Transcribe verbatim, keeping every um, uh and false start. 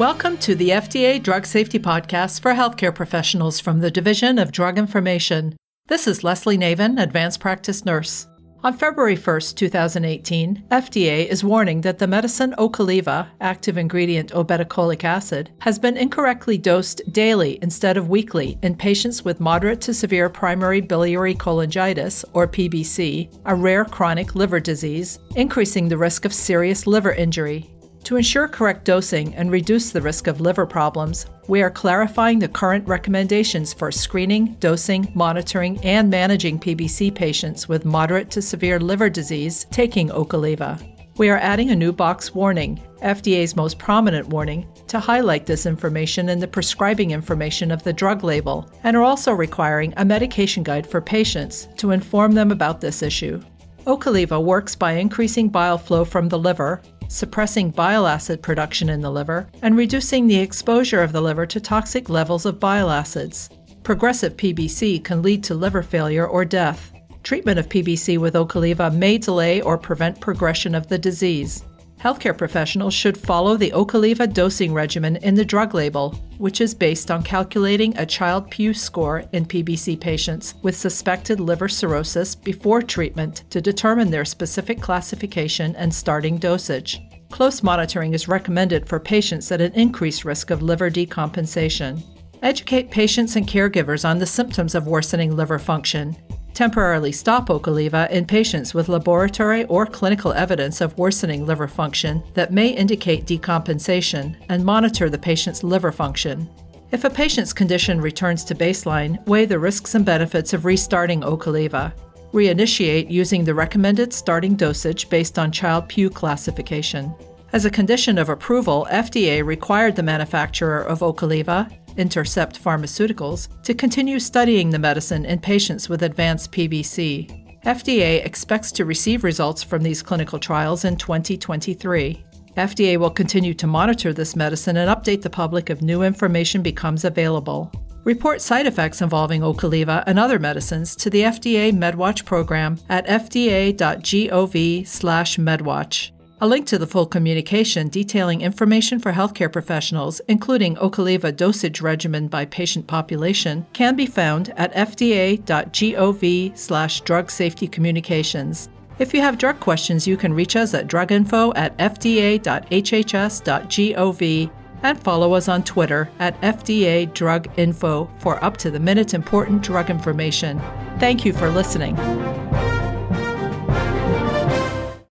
Welcome to the F D A Drug Safety Podcast for healthcare professionals from the Division of Drug Information. This is Leslie Navin, Advanced Practice Nurse. On February first, twenty eighteen, F D A is warning that the medicine Ocaliva, active ingredient obeticholic acid, has been incorrectly dosed daily instead of weekly in patients with moderate to severe primary biliary cholangitis, or P B C, a rare chronic liver disease, increasing the risk of serious liver injury. To ensure correct dosing and reduce the risk of liver problems, we are clarifying the current recommendations for screening, dosing, monitoring, and managing P B C patients with moderate to severe liver disease taking Ocaliva. We are adding a new box warning, F D A's most prominent warning, to highlight this information in the prescribing information of the drug label, and are also requiring a medication guide for patients to inform them about this issue. Ocaliva works by increasing bile flow from the liver, suppressing bile acid production in the liver, and reducing the exposure of the liver to toxic levels of bile acids. Progressive P B C can lead to liver failure or death. Treatment of P B C with Ocaliva may delay or prevent progression of the disease. Healthcare professionals should follow the Ocaliva dosing regimen in the drug label, which is based on calculating a Child-Pugh score in P B C patients with suspected liver cirrhosis before treatment to determine their specific classification and starting dosage. Close monitoring is recommended for patients at an increased risk of liver decompensation. Educate patients and caregivers on the symptoms of worsening liver function. Temporarily stop Ocaliva in patients with laboratory or clinical evidence of worsening liver function that may indicate decompensation, and monitor the patient's liver function. If a patient's condition returns to baseline, weigh the risks and benefits of restarting Ocaliva. Reinitiate using the recommended starting dosage based on Child-Pugh classification. As a condition of approval, F D A required the manufacturer of Ocaliva, Intercept Pharmaceuticals, to continue studying the medicine in patients with advanced P B C. F D A expects to receive results from these clinical trials in twenty twenty-three. F D A will continue to monitor this medicine and update the public if new information becomes available. Report side effects involving Ocaliva and other medicines to the F D A MedWatch program at f d a dot gov slash medwatch. A link to the full communication detailing information for healthcare professionals, including Ocaliva dosage regimen by patient population, can be found at f d a dot gov slash drug safety communications. If you have drug questions, you can reach us at druginfo at f d a dot h h s dot gov and follow us on Twitter at F D A Drug Info for up-to-the-minute important drug information. Thank you for listening.